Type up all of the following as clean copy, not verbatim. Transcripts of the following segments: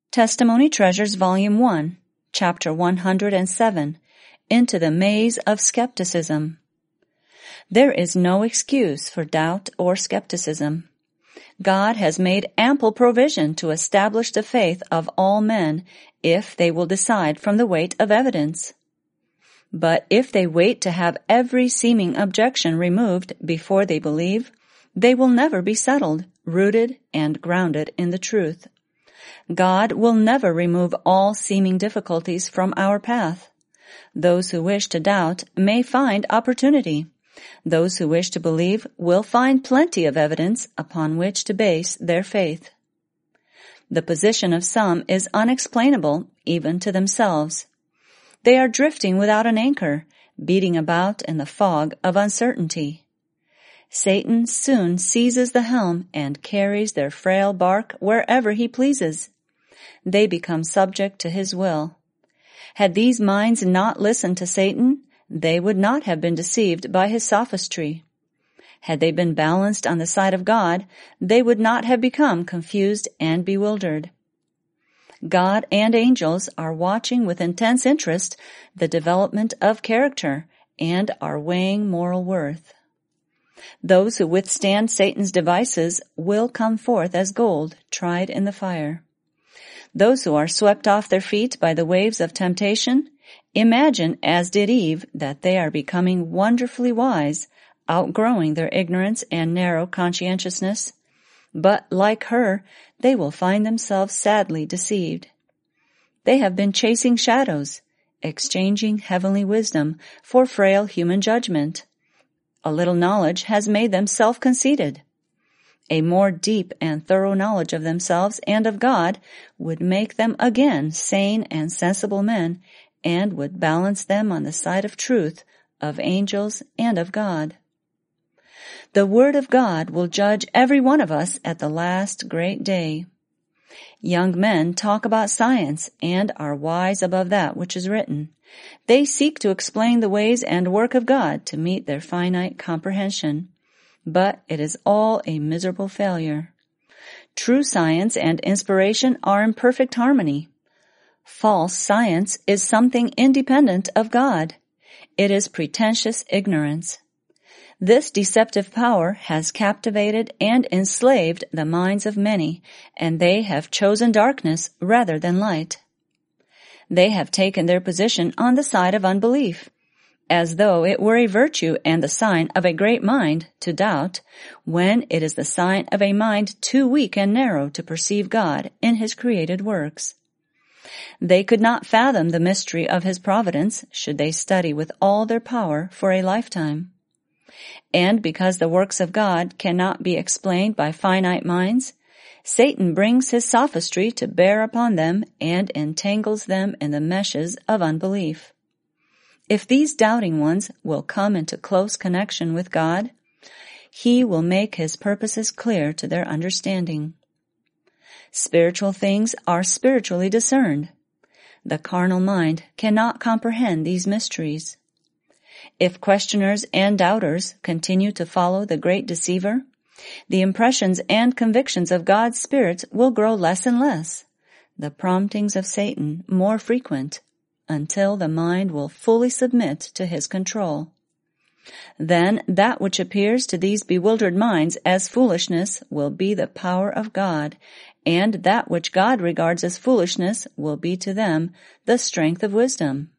Testimony Treasures Volume 1, Chapter 107, Into the Maze of Skepticism. There is no excuse for doubt or skepticism. God has made ample provision to establish the faith of all men if they will decide from the weight of evidence. But if they wait to have every seeming objection removed before they believe, they will never be settled, rooted, and grounded in the truth. God will never remove all seeming difficulties from our path. Those who wish to doubt may find opportunity. Those who wish to believe will find plenty of evidence upon which to base their faith. The position of some is unexplainable even to themselves. They are drifting without an anchor, beating about in the fog of uncertainty. Satan soon seizes the helm and carries their frail bark wherever he pleases. They become subject to his will. Had these minds not listened to Satan, they would not have been deceived by his sophistry. Had they been balanced on the side of God, they would not have become confused and bewildered. God and angels are watching with intense interest the development of character and are weighing moral worth. Those who withstand Satan's devices will come forth as gold tried in the fire. Those who are swept off their feet by the waves of temptation imagine, as did Eve, that they are becoming wonderfully wise, outgrowing their ignorance and narrow conscientiousness. But, like her, they will find themselves sadly deceived. They have been chasing shadows, exchanging heavenly wisdom for frail human judgment. A little knowledge has made them self-conceited. A more deep and thorough knowledge of themselves and of God would make them again sane and sensible men and would balance them on the side of truth, of angels, and of God. The Word of God will judge every one of us at the last great day. Young men talk about science and are wise above that which is written. They seek to explain the ways and work of God to meet their finite comprehension. But it is all a miserable failure. True science and inspiration are in perfect harmony. False science is something independent of God. It is pretentious ignorance. This deceptive power has captivated and enslaved the minds of many, and they have chosen darkness rather than light. They have taken their position on the side of unbelief, as though it were a virtue and the sign of a great mind to doubt, when it is the sign of a mind too weak and narrow to perceive God in his created works. They could not fathom the mystery of his providence should they study with all their power for a lifetime. And because the works of God cannot be explained by finite minds, Satan brings his sophistry to bear upon them and entangles them in the meshes of unbelief. If these doubting ones will come into close connection with God, he will make his purposes clear to their understanding. Spiritual things are spiritually discerned. The carnal mind cannot comprehend these mysteries. If questioners and doubters continue to follow the great deceiver, the impressions and convictions of God's Spirit will grow less and less, the promptings of Satan more frequent, until the mind will fully submit to his control. Then that which appears to these bewildered minds as foolishness will be the power of God, and that which God regards as foolishness will be to them the strength of wisdom.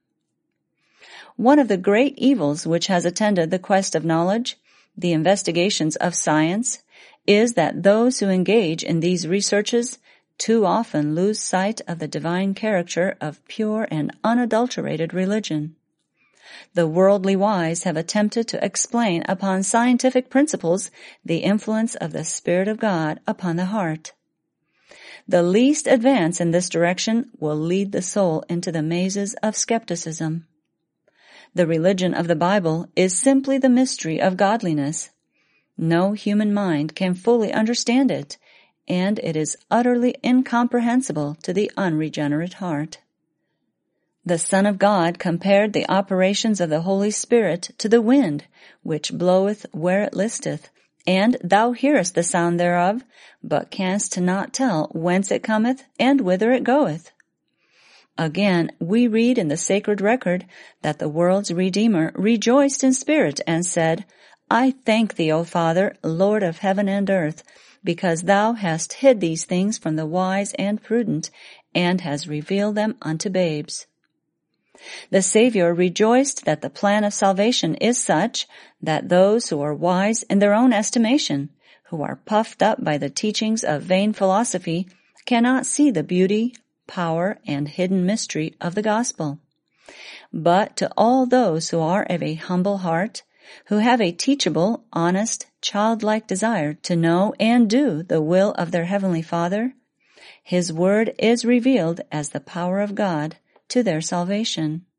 One of the great evils which has attended the quest of knowledge, the investigations of science, is that those who engage in these researches too often lose sight of the divine character of pure and unadulterated religion. The worldly wise have attempted to explain upon scientific principles the influence of the Spirit of God upon the heart. The least advance in this direction will lead the soul into the mazes of skepticism. The religion of the Bible is simply the mystery of godliness. No human mind can fully understand it, and it is utterly incomprehensible to the unregenerate heart. The Son of God compared the operations of the Holy Spirit to the wind, which bloweth where it listeth, and thou hearest the sound thereof, but canst not tell whence it cometh and whither it goeth. Again, we read in the sacred record that the world's Redeemer rejoiced in spirit and said, I thank thee, O Father, Lord of heaven and earth, because thou hast hid these things from the wise and prudent, and hast revealed them unto babes. The Savior rejoiced that the plan of salvation is such that those who are wise in their own estimation, who are puffed up by the teachings of vain philosophy, cannot see the beauty, power, and hidden mystery of the gospel. But to all those who are of a humble heart, who have a teachable, honest, childlike desire to know and do the will of their Heavenly Father, His Word is revealed as the power of God to their salvation.